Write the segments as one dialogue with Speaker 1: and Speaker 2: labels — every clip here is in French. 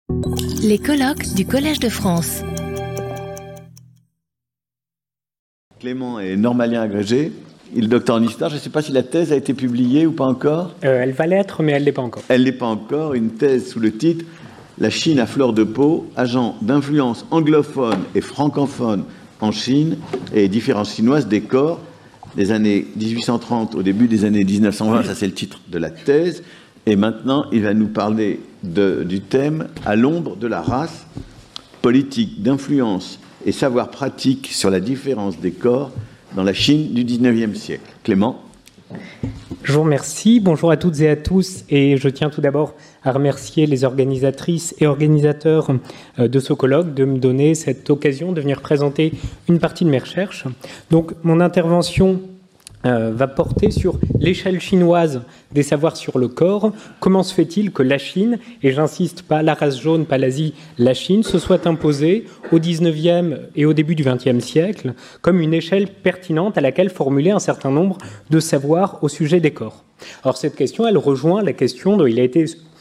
Speaker 1: Les colloques du Collège de France.
Speaker 2: Clément est normalien agrégé, il est docteur en histoire. Je ne sais pas si la thèse a été publiée ou pas encore.
Speaker 3: Elle va l'être, mais elle ne l'est pas encore.
Speaker 2: Elle ne l'est pas encore. Une thèse sous le titre « La Chine à fleur de peau, agent d'influence anglophone et francophone en Chine et différences chinoises des corps des années 1830 au début des années 1920 ». Ça, c'est le titre de la thèse. Et maintenant, il va nous parler du thème « À l'ombre de la race, politique d'influence et savoir pratique sur la différence des corps dans la Chine du 19e siècle ». Clément.
Speaker 3: Je vous remercie. Bonjour à toutes et à tous. Et je tiens tout d'abord à remercier les organisatrices et organisateurs de ce colloque de me donner cette occasion de venir présenter une partie de mes recherches. Donc, mon intervention va porter sur l'échelle chinoise des savoirs sur le corps. Comment se fait-il que la Chine, et j'insiste, pas la race jaune, pas l'Asie, la Chine, se soit imposée au 19e et au début du 20e siècle comme une échelle pertinente à laquelle formuler un certain nombre de savoirs au sujet des corps. Alors cette question, elle rejoint la question dont il a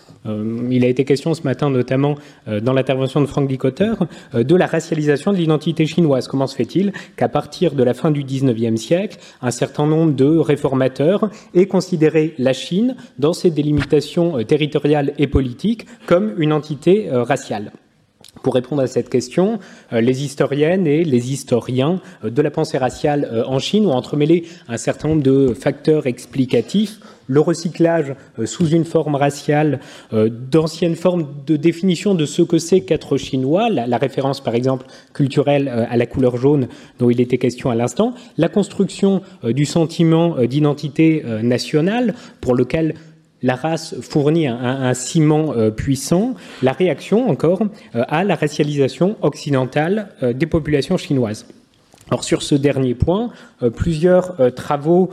Speaker 3: été question ce matin, notamment dans l'intervention de Franck Dicotter, de la racialisation de l'identité chinoise. Comment se fait-il qu'à partir de la fin du XIXe siècle, un certain nombre de réformateurs aient considéré la Chine, dans ses délimitations territoriales et politiques, comme une entité raciale ? Pour répondre à cette question, les historiennes et les historiens de la pensée raciale en Chine ont entremêlé un certain nombre de facteurs explicatifs. Le recyclage sous une forme raciale d'anciennes formes de définition de ce que c'est qu'être chinois, la référence par exemple culturelle à la couleur jaune dont il était question à l'instant, la construction du sentiment d'identité nationale pour lequel la race fournit un ciment puissant, la réaction encore à la racialisation occidentale des populations chinoises. Alors sur ce dernier point, plusieurs travaux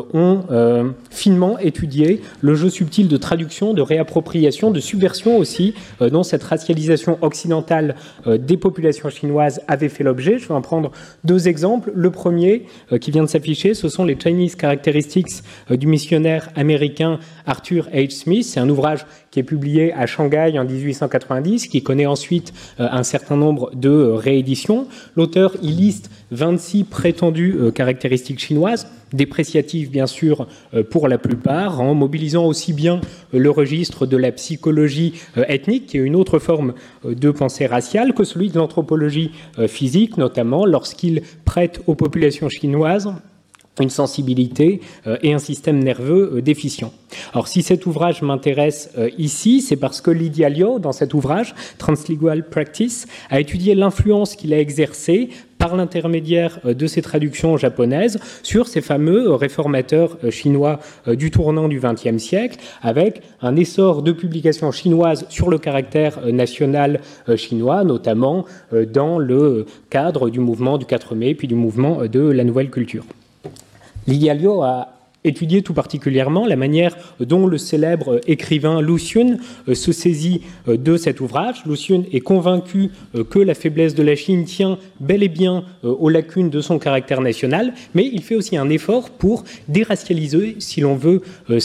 Speaker 3: ont finement étudié le jeu subtil de traduction, de réappropriation, de subversion aussi, dont cette racialisation occidentale des populations chinoises avait fait l'objet. Je vais en prendre deux exemples. Le premier, qui vient de s'afficher, ce sont les Chinese Characteristics du missionnaire américain Arthur H. Smith. C'est un ouvrage qui est publié à Shanghai en 1890, qui connaît ensuite un certain nombre de rééditions. L'auteur y liste 26 prétendues caractéristiques chinoises, dépréciatives bien sûr pour la plupart, en mobilisant aussi bien le registre de la psychologie ethnique, qui est une autre forme de pensée raciale, que celui de l'anthropologie physique, notamment lorsqu'il prête aux populations chinoises une sensibilité et un système nerveux déficient. Alors, si cet ouvrage m'intéresse ici, c'est parce que Lydia Liu, dans cet ouvrage, Translingual Practice, a étudié l'influence qu'il a exercée par l'intermédiaire de ses traductions japonaises sur ces fameux réformateurs chinois du tournant du XXe siècle, avec un essor de publications chinoises sur le caractère national chinois, notamment dans le cadre du mouvement du 4 mai, puis du mouvement de la nouvelle culture. Lydia Liu a étudié tout particulièrement la manière dont le célèbre écrivain Lu Xun se saisit de cet ouvrage. Lu Xun est convaincu que la faiblesse de la Chine tient bel et bien aux lacunes de son caractère national, mais il fait aussi un effort pour déracialiser, si l'on veut,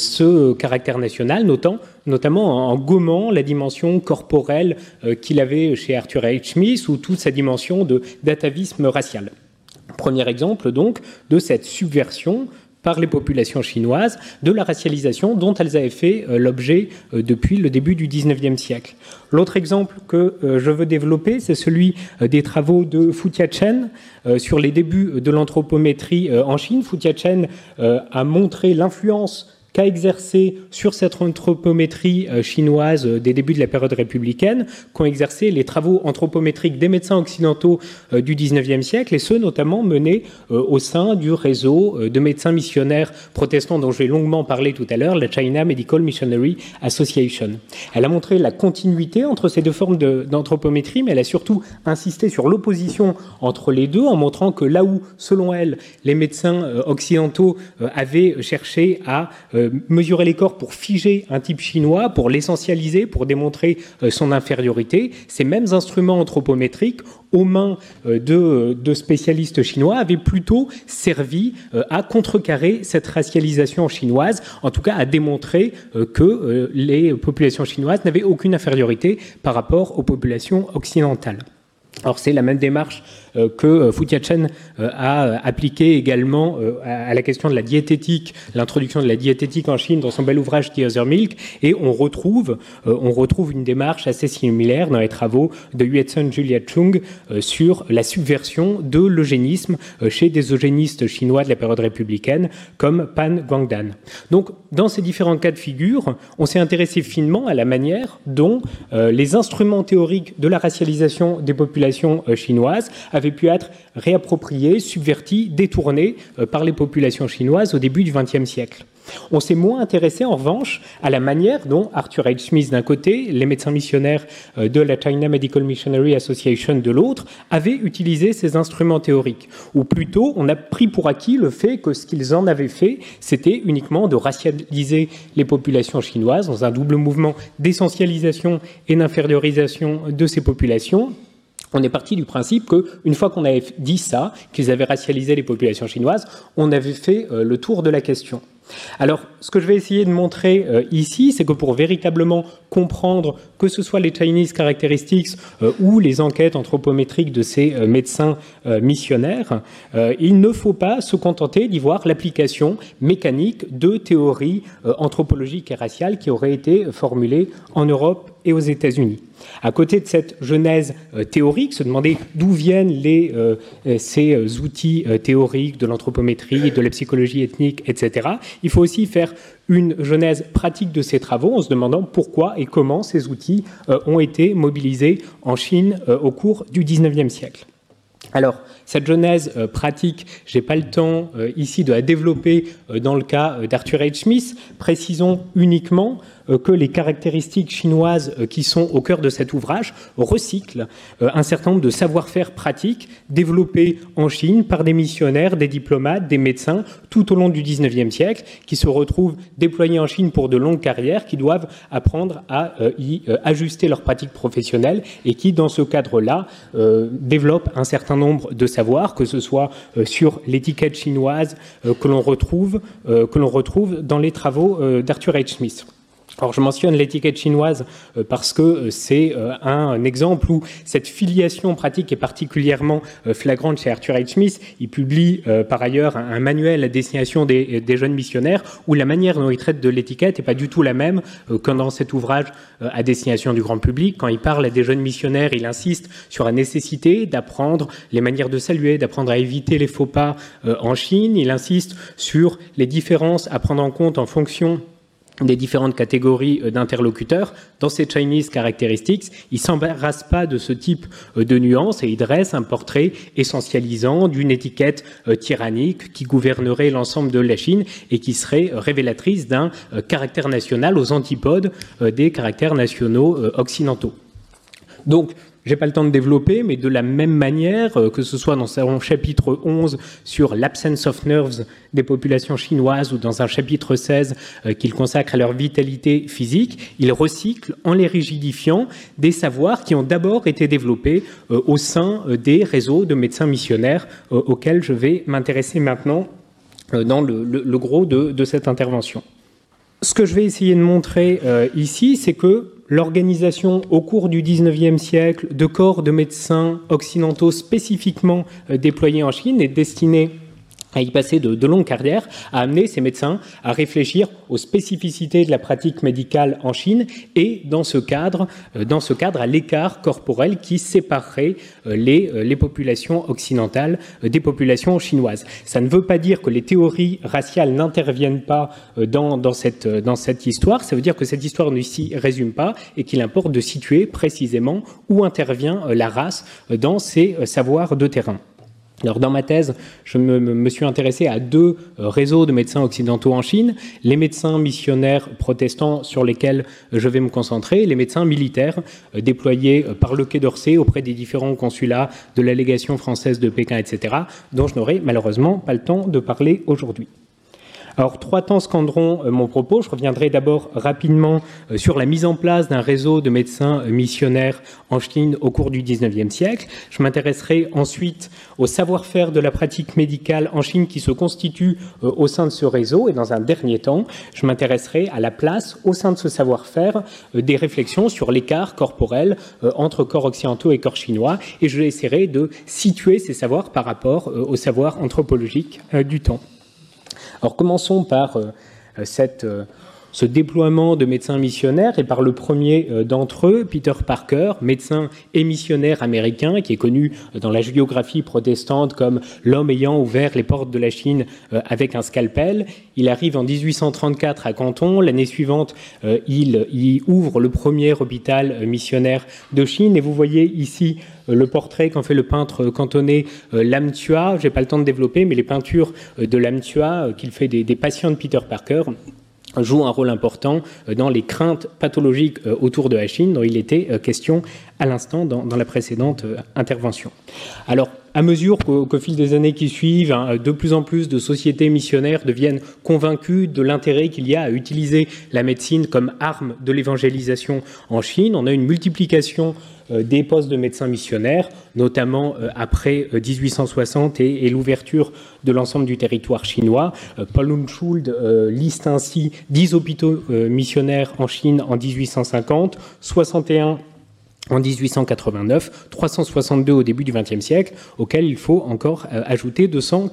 Speaker 3: ce caractère national, notamment en gommant la dimension corporelle qu'il avait chez Arthur H. Smith ou toute sa dimension d'atavisme racial. Premier exemple donc de cette subversion par les populations chinoises de la racialisation dont elles avaient fait l'objet depuis le début du XIXe siècle. L'autre exemple que je veux développer, c'est celui des travaux de Fu Tiachen sur les débuts de l'anthropométrie en Chine. Fu Tiachen a montré l'influence qu'a exercé sur cette anthropométrie chinoise des débuts de la période républicaine, qu'ont exercé les travaux anthropométriques des médecins occidentaux du XIXe siècle, et ceux notamment menés au sein du réseau de médecins missionnaires protestants dont je vais longuement parler tout à l'heure, la China Medical Missionary Association. Elle a montré la continuité entre ces deux formes d'anthropométrie, mais elle a surtout insisté sur l'opposition entre les deux, en montrant que là où, selon elle, les médecins occidentaux avaient cherché à mesurer les corps pour figer un type chinois, pour l'essentialiser, pour démontrer son infériorité. Ces mêmes instruments anthropométriques aux mains de spécialistes chinois avaient plutôt servi à contrecarrer cette racialisation chinoise, en tout cas à démontrer que les populations chinoises n'avaient aucune infériorité par rapport aux populations occidentales. Alors c'est la même démarche que Fu Tia-Chen a appliquée également à la question de la diététique, l'introduction de la diététique en Chine dans son bel ouvrage The Other Milk, et on retrouve une démarche assez similaire dans les travaux de Yue-Tsun Julia Chung sur la subversion de l'eugénisme chez des eugénistes chinois de la période républicaine comme Pan Guangdan. Donc dans ces différents cas de figure, on s'est intéressé finement à la manière dont les instruments théoriques de la racialisation des populations chinoises avaient pu être réappropriés, subvertis, détournés par les populations chinoises au début du XXe siècle. On s'est moins intéressé en revanche à la manière dont Arthur H. Smith d'un côté, les médecins missionnaires de la China Medical Missionary Association de l'autre, avaient utilisé ces instruments théoriques. Ou plutôt, on a pris pour acquis le fait que ce qu'ils en avaient fait, c'était uniquement de racialiser les populations chinoises dans un double mouvement d'essentialisation et d'infériorisation de ces populations. On est parti du principe qu'une fois qu'on avait dit ça, qu'ils avaient racialisé les populations chinoises, on avait fait le tour de la question. Alors, ce que je vais essayer de montrer ici, c'est que pour véritablement comprendre que ce soit les Chinese Characteristics ou les enquêtes anthropométriques de ces médecins missionnaires, il ne faut pas se contenter d'y voir l'application mécanique de théories anthropologiques et raciales qui auraient été formulées en Europe et aux États-Unis. À côté de cette genèse théorique, se demander d'où viennent ces outils théoriques de l'anthropométrie, de la psychologie ethnique, etc., il faut aussi faire une genèse pratique de ces travaux en se demandant pourquoi et comment ces outils ont été mobilisés en Chine au cours du XIXe siècle. Alors, cette genèse pratique, je n'ai pas le temps ici de la développer dans le cas d'Arthur H. Smith. Précisons uniquement que les caractéristiques chinoises qui sont au cœur de cet ouvrage recyclent un certain nombre de savoir-faire pratiques développés en Chine par des missionnaires, des diplomates, des médecins tout au long du XIXe siècle, qui se retrouvent déployés en Chine pour de longues carrières, qui doivent apprendre à y ajuster leurs pratiques professionnelles et qui, dans ce cadre-là, développent un certain nombre de savoirs, que ce soit sur l'étiquette chinoise que l'on retrouve dans les travaux d'Arthur H. Smith. Alors, je mentionne l'étiquette chinoise parce que c'est un exemple où cette filiation pratique est particulièrement flagrante chez Arthur H. Smith. Il publie par ailleurs un manuel à destination des jeunes missionnaires où la manière dont il traite de l'étiquette n'est pas du tout la même que dans cet ouvrage à destination du grand public. Quand il parle à des jeunes missionnaires, il insiste sur la nécessité d'apprendre les manières de saluer, d'apprendre à éviter les faux pas en Chine. Il insiste sur les différences à prendre en compte en fonction des différentes catégories d'interlocuteurs. Dans ces Chinese Characteristics, il ne s'embarrasse pas de ce type de nuances et il dresse un portrait essentialisant d'une étiquette tyrannique qui gouvernerait l'ensemble de la Chine et qui serait révélatrice d'un caractère national aux antipodes des caractères nationaux occidentaux. Donc, je n'ai pas le temps de développer, mais de la même manière, que ce soit dans son chapitre 11 sur l'absence of nerves des populations chinoises ou dans un chapitre 16 qu'il consacre à leur vitalité physique, il recycle en les rigidifiant des savoirs qui ont d'abord été développés au sein des réseaux de médecins missionnaires auxquels je vais m'intéresser maintenant dans le gros de cette intervention. Ce que je vais essayer de montrer ici, c'est que l'organisation au cours du XIXe siècle de corps de médecins occidentaux spécifiquement déployés en Chine est destinée à y passer de longues carrières, a amené ces médecins à réfléchir aux spécificités de la pratique médicale en Chine et dans ce cadre à l'écart corporel qui séparerait les populations occidentales des populations chinoises. Ça ne veut pas dire que les théories raciales n'interviennent pas dans cette histoire, ça veut dire que cette histoire ne s'y résume pas et qu'il importe de situer précisément où intervient la race dans ces savoirs de terrain. Alors, dans ma thèse, je me suis intéressé à deux réseaux de médecins occidentaux en Chine, les médecins missionnaires protestants sur lesquels je vais me concentrer, et les médecins militaires déployés par le Quai d'Orsay auprès des différents consulats de la légation française de Pékin, etc., dont je n'aurai malheureusement pas le temps de parler aujourd'hui. Alors, 3 temps scanderont mon propos. Je reviendrai d'abord rapidement sur la mise en place d'un réseau de médecins missionnaires en Chine au cours du XIXe siècle. Je m'intéresserai ensuite au savoir-faire de la pratique médicale en Chine qui se constitue au sein de ce réseau. Et dans un dernier temps, je m'intéresserai à la place au sein de ce savoir-faire des réflexions sur l'écart corporel entre corps occidentaux et corps chinois. Et je essaierai de situer ces savoirs par rapport au savoir anthropologique du temps. Alors commençons par ce déploiement de médecins missionnaires et par le premier d'entre eux, Peter Parker, médecin et missionnaire américain qui est connu dans la géographie protestante comme l'homme ayant ouvert les portes de la Chine avec un scalpel. Il arrive en 1834 à Canton. L'année suivante, il ouvre le premier hôpital missionnaire de Chine. Et vous voyez ici le portrait qu'en fait le peintre cantonais Lam Tua. Je n'ai pas le temps de développer, mais les peintures de Lam Tua qu'il fait des patients de Peter Parker joue un rôle important dans les craintes pathologiques autour de la Chine dont il était question à l'instant dans la précédente intervention. Alors, à mesure qu'au fil des années qui suivent, de plus en plus de sociétés missionnaires deviennent convaincues de l'intérêt qu'il y a à utiliser la médecine comme arme de l'évangélisation en Chine, on a une multiplication des postes de médecins missionnaires, notamment après 1860 et l'ouverture de l'ensemble du territoire chinois. Paul Unschuld liste ainsi 10 hôpitaux missionnaires en Chine en 1850, 61 en 1889, 362 au début du XXe siècle, auxquels il faut encore ajouter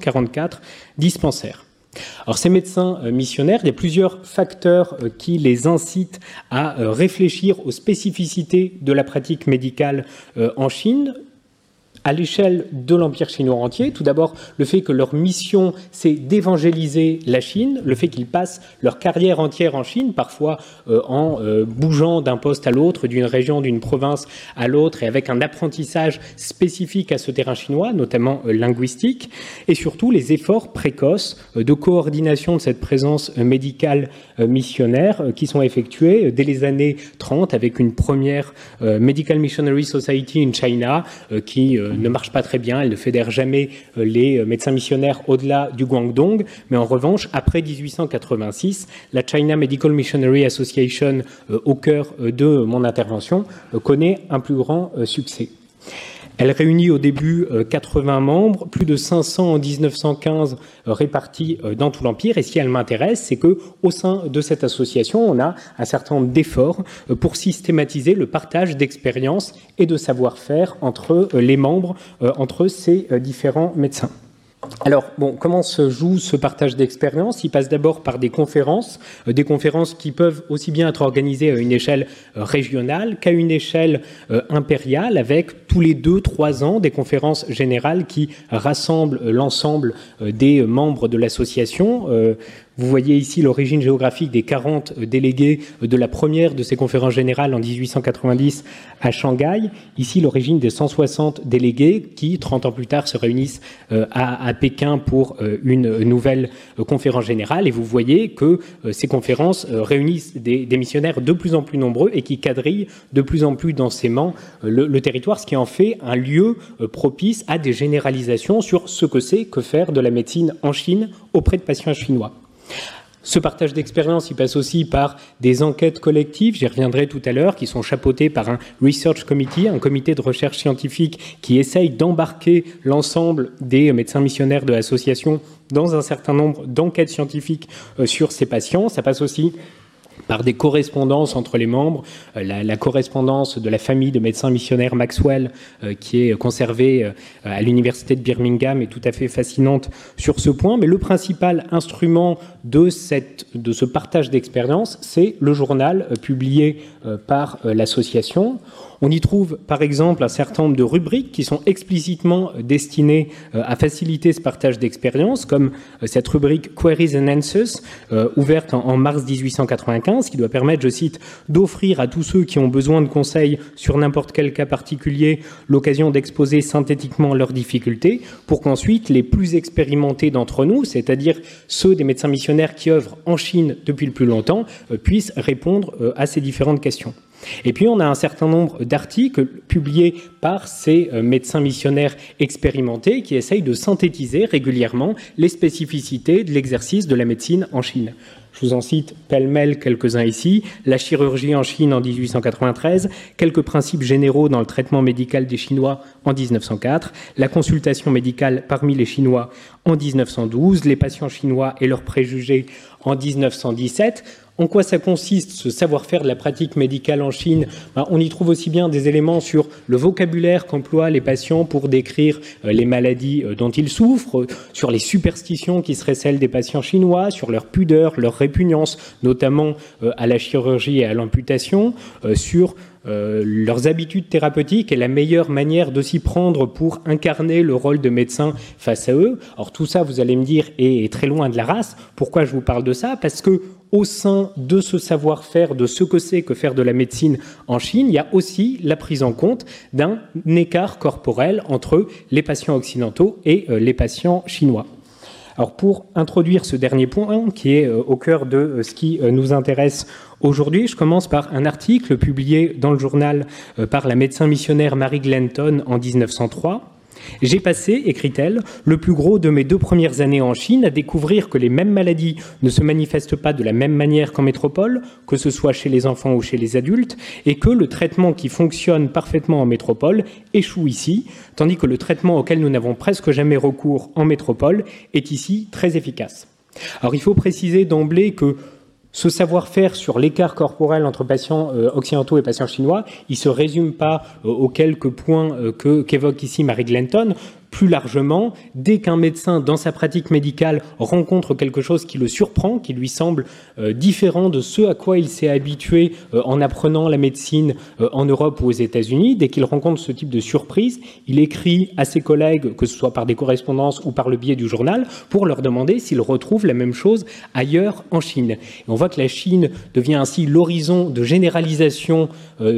Speaker 3: 244 dispensaires. Alors ces médecins missionnaires, il y a plusieurs facteurs qui les incitent à réfléchir aux spécificités de la pratique médicale en Chine. À l'échelle de l'Empire chinois entier, tout d'abord le fait que leur mission c'est d'évangéliser la Chine, le fait qu'ils passent leur carrière entière en Chine, parfois en bougeant d'un poste à l'autre, d'une région, d'une province à l'autre, et avec un apprentissage spécifique à ce terrain chinois, notamment linguistique, et surtout les efforts précoces de coordination de cette présence médicale missionnaire qui sont effectués dès les années 30 avec une première Medical Missionary Society in China qui ne marche pas très bien, elle ne fédère jamais les médecins missionnaires au-delà du Guangdong, mais en revanche, après 1886, la China Medical Missionary Association, au cœur de mon intervention, connaît un plus grand succès. Elle réunit au début 80 membres, plus de 500 en 1915 répartis dans tout l'Empire. Et ce qui elle m'intéresse, c'est qu'au sein de cette association, on a un certain nombre d'efforts pour systématiser le partage d'expériences et de savoir-faire entre les membres, entre ces différents médecins. Alors, comment se joue ce partage d'expérience ? Il passe d'abord par des conférences qui peuvent aussi bien être organisées à une échelle régionale qu'à une échelle impériale, avec tous les 2-3 ans des conférences générales qui rassemblent l'ensemble des membres de l'association. Vous voyez ici l'origine géographique des 40 délégués de la première de ces conférences générales en 1890 à Shanghai. Ici, l'origine des 160 délégués qui, 30 ans plus tard, se réunissent à Pékin pour une nouvelle conférence générale. Et vous voyez que ces conférences réunissent des missionnaires de plus en plus nombreux et qui quadrillent de plus en plus densément le territoire, ce qui en fait un lieu propice à des généralisations sur ce que c'est que faire de la médecine en Chine auprès de patients chinois. Ce partage d'expérience, il passe aussi par des enquêtes collectives, j'y reviendrai tout à l'heure, qui sont chapeautées par un Research Committee, un comité de recherche scientifique qui essaye d'embarquer l'ensemble des médecins missionnaires de l'association dans un certain nombre d'enquêtes scientifiques sur ces patients. Ça passe aussi par des correspondances entre les membres, la correspondance de la famille de médecins missionnaires Maxwell qui est conservée à l'université de Birmingham est tout à fait fascinante sur ce point, mais le principal instrument de ce partage d'expérience, c'est le journal publié par l'association. On y trouve par exemple un certain nombre de rubriques qui sont explicitement destinées à faciliter ce partage d'expérience, comme cette rubrique Queries and Answers, ouverte en mars 1895, qui doit permettre, je cite, d'offrir à tous ceux qui ont besoin de conseils sur n'importe quel cas particulier l'occasion d'exposer synthétiquement leurs difficultés, pour qu'ensuite les plus expérimentés d'entre nous, c'est-à-dire ceux des médecins missionnaires qui œuvrent en Chine depuis le plus longtemps, puissent répondre à ces différentes questions. Et puis, on a un certain nombre d'articles publiés par ces médecins missionnaires expérimentés qui essayent de synthétiser régulièrement les spécificités de l'exercice de la médecine en Chine. Je vous en cite pêle-mêle quelques-uns ici. La chirurgie en Chine en 1893, quelques principes généraux dans le traitement médical des Chinois en 1904, la consultation médicale parmi les Chinois en 1912, les patients chinois et leurs préjugés en 1917. En quoi ça consiste, ce savoir-faire de la pratique médicale en Chine? On y trouve aussi bien des éléments sur le vocabulaire qu'emploient les patients pour décrire les maladies dont ils souffrent, sur les superstitions qui seraient celles des patients chinois, sur leur pudeur, leur répugnance, notamment à la chirurgie et à l'amputation, sur leurs habitudes thérapeutiques et la meilleure manière de s'y prendre pour incarner le rôle de médecin face à eux. Alors tout ça, vous allez me dire, est très loin de la race. Pourquoi je vous parle de ça? Parce que au sein de ce savoir-faire, de ce que c'est que faire de la médecine en Chine, il y a aussi la prise en compte d'un écart corporel entre les patients occidentaux et les patients chinois. Alors pour introduire ce dernier point, qui est au cœur de ce qui nous intéresse aujourd'hui, je commence par un article publié dans le journal par la médecin missionnaire Mary Glanton en 1903. « J'ai passé, écrit-elle, le plus gros de mes 2 premières années en Chine à découvrir que les mêmes maladies ne se manifestent pas de la même manière qu'en métropole, que ce soit chez les enfants ou chez les adultes, et que le traitement qui fonctionne parfaitement en métropole échoue ici, tandis que le traitement auquel nous n'avons presque jamais recours en métropole est ici très efficace. » Alors il faut préciser d'emblée que ce savoir-faire sur l'écart corporel entre patients occidentaux et patients chinois, il ne se résume pas aux quelques points qu'évoque ici Mary Glanton. Plus largement, dès qu'un médecin, dans sa pratique médicale, rencontre quelque chose qui le surprend, qui lui semble différent de ce à quoi il s'est habitué en apprenant la médecine en Europe ou aux États-Unis, dès qu'il rencontre ce type de surprise, il écrit à ses collègues, que ce soit par des correspondances ou par le biais du journal, pour leur demander s'ils retrouvent la même chose ailleurs en Chine. Et on voit que la Chine devient ainsi l'horizon de généralisation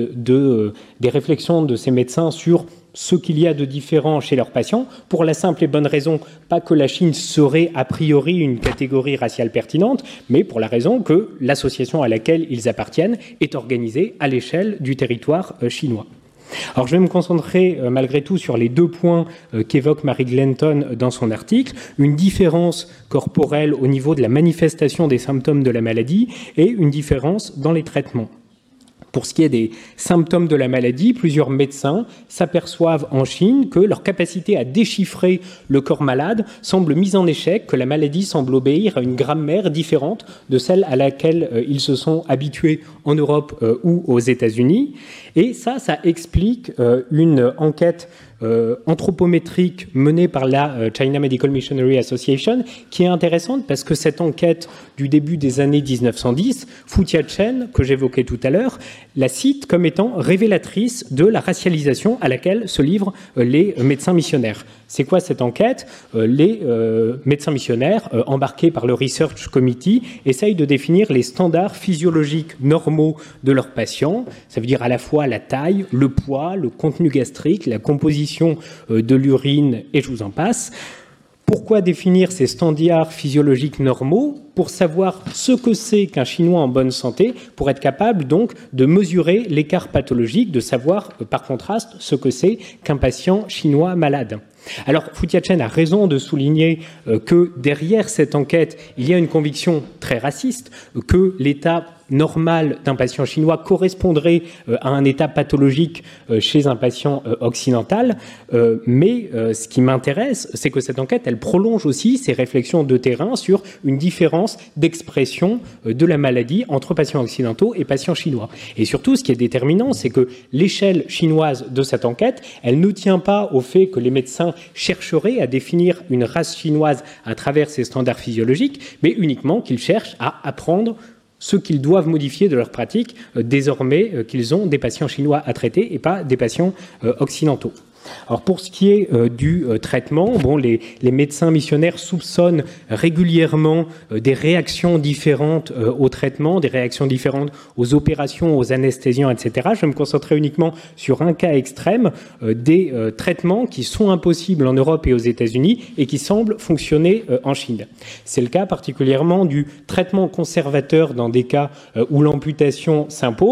Speaker 3: des réflexions de ces médecins sur ce qu'il y a de différent chez leurs patients, pour la simple et bonne raison, pas que la Chine serait a priori une catégorie raciale pertinente, mais pour la raison que l'association à laquelle ils appartiennent est organisée à l'échelle du territoire chinois. Alors je vais me concentrer malgré tout sur les 2 points qu'évoque Mary Glanton dans son article, une différence corporelle au niveau de la manifestation des symptômes de la maladie et une différence dans les traitements. Pour ce qui est des symptômes de la maladie, plusieurs médecins s'aperçoivent en Chine que leur capacité à déchiffrer le corps malade semble mise en échec, que la maladie semble obéir à une grammaire différente de celle à laquelle ils se sont habitués en Europe ou aux États-Unis. Et ça explique une enquête anthropométrique menée par la China Medical Missionary Association, qui est intéressante parce que cette enquête du début des années 1910, Fu Tia-Chen, que j'évoquais tout à l'heure, la cite comme étant révélatrice de la racialisation à laquelle se livrent les médecins missionnaires. C'est quoi cette enquête? Les médecins missionnaires, embarqués par le Research Committee, essayent de définir les standards physiologiques normaux de leurs patients. Ça veut dire à la fois la taille, le poids, le contenu gastrique, la composition de l'urine, et je vous en passe. Pourquoi définir ces standards physiologiques normaux? Pour savoir ce que c'est qu'un Chinois en bonne santé, pour être capable donc de mesurer l'écart pathologique, de savoir par contraste ce que c'est qu'un patient chinois malade. Alors, Fu Tia-Chen a raison de souligner que derrière cette enquête, il y a une conviction très raciste, que l'état normal d'un patient chinois correspondrait à un état pathologique chez un patient occidental. Mais ce qui m'intéresse, c'est que cette enquête, elle prolonge aussi ces réflexions de terrain sur une différence d'expression de la maladie entre patients occidentaux et patients chinois. Et surtout, ce qui est déterminant, c'est que l'échelle chinoise de cette enquête, elle ne tient pas au fait que les médecins chercheraient à définir une race chinoise à travers ces standards physiologiques, mais uniquement qu'ils cherchent à apprendre ce qu'ils doivent modifier de leur pratique désormais qu'ils ont des patients chinois à traiter et pas des patients occidentaux. Alors pour ce qui est du traitement, les médecins missionnaires soupçonnent régulièrement des réactions différentes au traitement, des réactions différentes aux opérations, aux anesthésiants, etc. Je vais me concentrer uniquement sur un cas extrême, des traitements qui sont impossibles en Europe et aux États-Unis et qui semblent fonctionner en Chine. C'est le cas particulièrement du traitement conservateur dans des cas où l'amputation s'impose.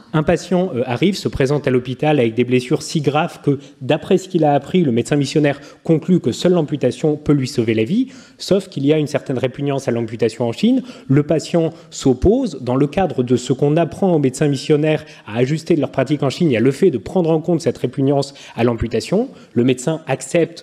Speaker 3: Un patient arrive, se présente à l'hôpital avec des blessures si graves que, d'après ce qu'il a appris, le médecin missionnaire conclut que seule l'amputation peut lui sauver la vie, sauf qu'il y a une certaine répugnance à l'amputation en Chine. Le patient s'oppose. Dans le cadre de ce qu'on apprend aux médecins missionnaires à ajuster leur pratique en Chine, il y a le fait de prendre en compte cette répugnance à l'amputation. Le médecin accepte,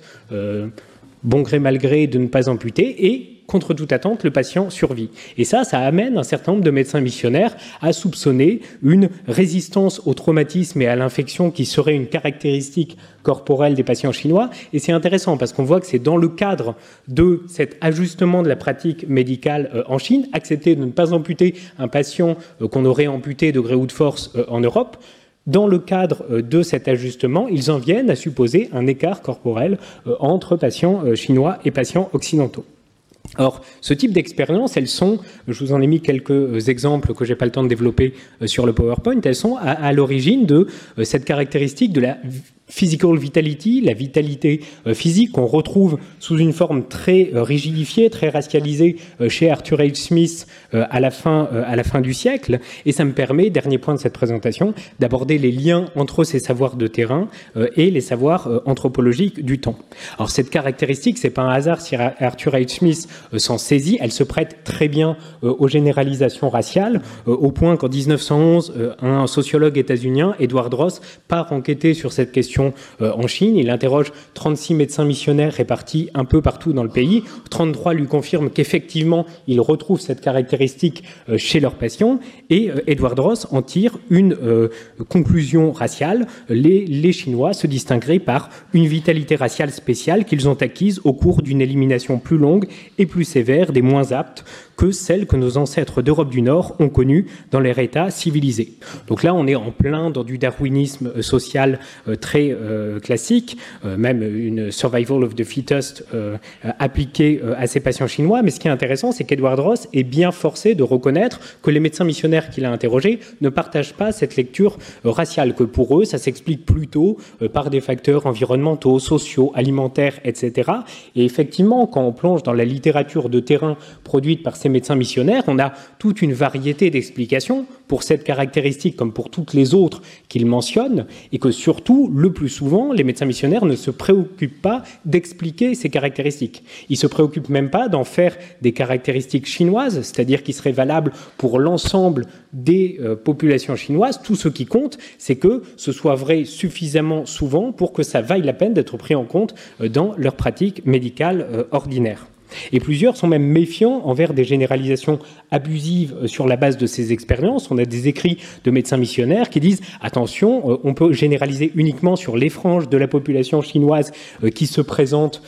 Speaker 3: bon gré mal gré, de ne pas amputer et contre toute attente, le patient survit. Et ça amène un certain nombre de médecins missionnaires à soupçonner une résistance au traumatisme et à l'infection qui serait une caractéristique corporelle des patients chinois. Et c'est intéressant parce qu'on voit que c'est dans le cadre de cet ajustement de la pratique médicale en Chine, accepter de ne pas amputer un patient qu'on aurait amputé de gré ou de force en Europe. Dans le cadre de cet ajustement, ils en viennent à supposer un écart corporel entre patients chinois et patients occidentaux. Or, ce type d'expériences, elles sont, je vous en ai mis quelques exemples que je n'ai pas le temps de développer sur le PowerPoint, elles sont à l'origine de cette caractéristique de la physical vitality, la vitalité physique qu'on retrouve sous une forme très rigidifiée, très racialisée chez Arthur H. Smith à la fin du siècle. Et ça me permet, dernier point de cette présentation, d'aborder les liens entre ces savoirs de terrain et les savoirs anthropologiques du temps. Alors cette caractéristique, c'est pas un hasard si Arthur H. Smith s'en saisit, elle se prête très bien aux généralisations raciales, au point qu'en 1911, un sociologue états-unien, Edward Ross, part enquêter sur cette question en Chine. Il interroge 36 médecins missionnaires répartis un peu partout dans le pays. 33 lui confirment qu'effectivement, ils retrouvent cette caractéristique chez leurs patients. Et Edward Ross en tire une conclusion raciale. Les Chinois se distingueraient par une vitalité raciale spéciale qu'ils ont acquise au cours d'une élimination plus longue et plus sévère des moins aptes que celles que nos ancêtres d'Europe du Nord ont connues dans leur état civilisé. Donc là, on est en plein dans du darwinisme social très classique, même une survival of the fittest appliquée à ces patients chinois. Mais ce qui est intéressant, c'est qu'Edward Ross est bien forcé de reconnaître que les médecins missionnaires qu'il a interrogés ne partagent pas cette lecture raciale, que pour eux, ça s'explique plutôt par des facteurs environnementaux, sociaux, alimentaires, etc. Et effectivement, quand on plonge dans la littérature de terrain produite par ces médecins missionnaires, on a toute une variété d'explications pour cette caractéristique comme pour toutes les autres qu'ils mentionnent, et que surtout, le plus souvent, les médecins missionnaires ne se préoccupent pas d'expliquer ces caractéristiques. Ils se préoccupent même pas d'en faire des caractéristiques chinoises, c'est-à-dire qui seraient valables pour l'ensemble des populations chinoises. Tout ce qui compte, c'est que ce soit vrai suffisamment souvent pour que ça vaille la peine d'être pris en compte dans leur pratique médicale ordinaire. Et plusieurs sont même méfiants envers des généralisations abusives sur la base de ces expériences. On a des écrits de médecins missionnaires qui disent « Attention, on peut généraliser uniquement sur les franges de la population chinoise qui se présentent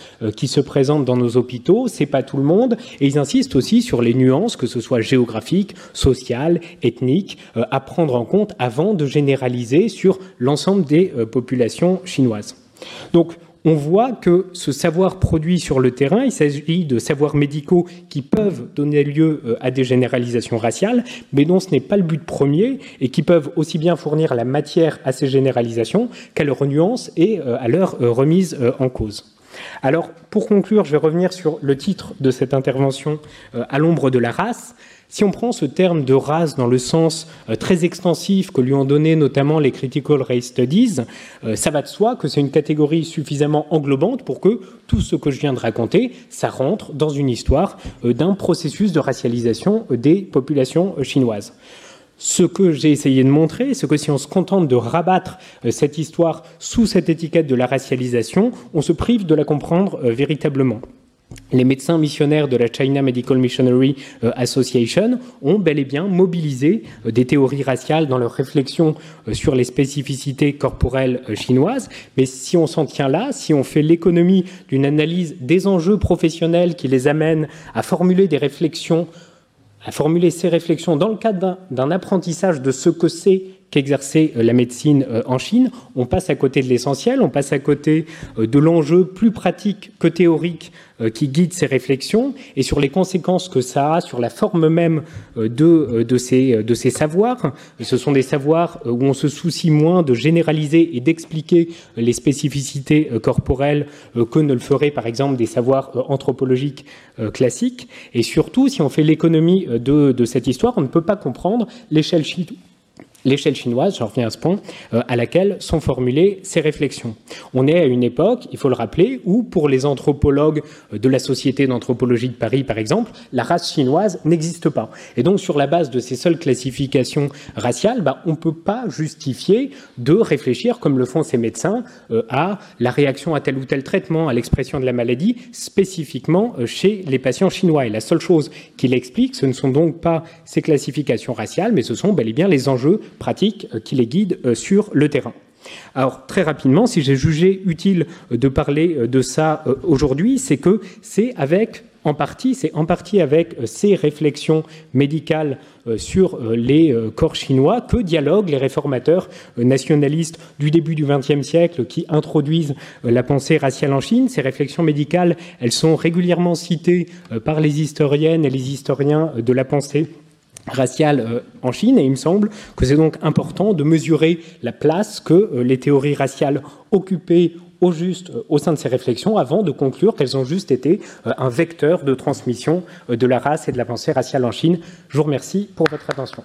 Speaker 3: dans nos hôpitaux, c'est pas tout le monde. » Et ils insistent aussi sur les nuances, que ce soit géographiques, sociales, ethniques, à prendre en compte avant de généraliser sur l'ensemble des populations chinoises. Donc, on voit que ce savoir produit sur le terrain, il s'agit de savoirs médicaux qui peuvent donner lieu à des généralisations raciales, mais dont ce n'est pas le but premier et qui peuvent aussi bien fournir la matière à ces généralisations qu'à leur nuance et à leur remise en cause. Alors, pour conclure, je vais revenir sur le titre de cette intervention, à l'ombre de la race. Si on prend ce terme de race dans le sens très extensif que lui ont donné notamment les Critical Race Studies, ça va de soi que c'est une catégorie suffisamment englobante pour que tout ce que je viens de raconter, ça rentre dans une histoire d'un processus de racialisation des populations chinoises. Ce que j'ai essayé de montrer, c'est que si on se contente de rabattre cette histoire sous cette étiquette de la racialisation, on se prive de la comprendre véritablement. Les médecins missionnaires de la China Medical Missionary Association ont bel et bien mobilisé des théories raciales dans leurs réflexions sur les spécificités corporelles chinoises. Mais si on s'en tient là, si on fait l'économie d'une analyse des enjeux professionnels qui les amènent à formuler des réflexions, à formuler ces réflexions dans le cadre d'un apprentissage de ce que c'est qu'exercer la médecine en Chine, on passe à côté de l'essentiel, on passe à côté de l'enjeu plus pratique que théorique qui guide ces réflexions et sur les conséquences que ça a sur la forme même de ces savoirs. Ce sont des savoirs où on se soucie moins de généraliser et d'expliquer les spécificités corporelles que ne le feraient par exemple des savoirs anthropologiques classiques. l'échelle chinoise, j'en reviens à ce point, à laquelle sont formulées ces réflexions. On est à une époque, il faut le rappeler, où pour les anthropologues de la Société d'anthropologie de Paris, par exemple, la race chinoise n'existe pas. Et donc, sur la base de ces seules classifications raciales, on ne peut pas justifier de réfléchir, comme le font ces médecins, à la réaction à tel ou tel traitement, à l'expression de la maladie, spécifiquement chez les patients chinois. Et la seule chose qui l'explique, ce ne sont donc pas ces classifications raciales, mais ce sont bel et bien les enjeux pratiques qui les guident sur le terrain. Alors, très rapidement, si j'ai jugé utile de parler de ça aujourd'hui, c'est que c'est en partie avec ces réflexions médicales sur les corps chinois que dialoguent les réformateurs nationalistes du début du XXe siècle qui introduisent la pensée raciale en Chine. Ces réflexions médicales, elles sont régulièrement citées par les historiennes et les historiens de la pensée raciale en Chine, et il me semble que c'est donc important de mesurer la place que les théories raciales occupaient au juste au sein de ces réflexions avant de conclure qu'elles ont juste été un vecteur de transmission de la race et de la pensée raciale en Chine. Je vous remercie pour votre attention.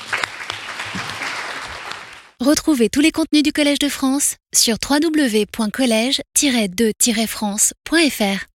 Speaker 1: Retrouvez tous les contenus du Collège de France sur www.collège-2-france.fr.